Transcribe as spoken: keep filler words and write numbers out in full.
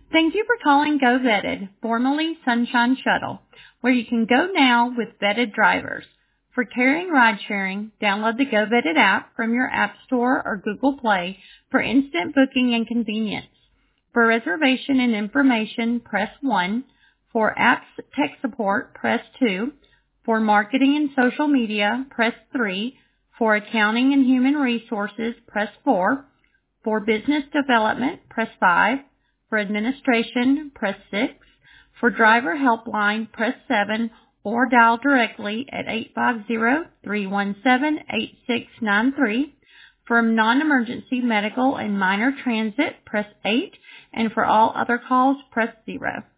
Thank you for calling Go Vetted, formerly Sunshine Shuttle, where you can go now with vetted drivers. For carrying ride sharing, download the Go Vetted app from your App Store or Google Play for instant booking and convenience. For reservation and information, press one. For apps tech support, press two. For marketing and social media, press three. For accounting and human resources, press four. For business development, press five. For administration, press six. For driver helpline, press seven or dial directly at eight five zero, three one seven, eight six nine three. For non-emergency medical and minor transit, press eight. And for all other calls, press zero.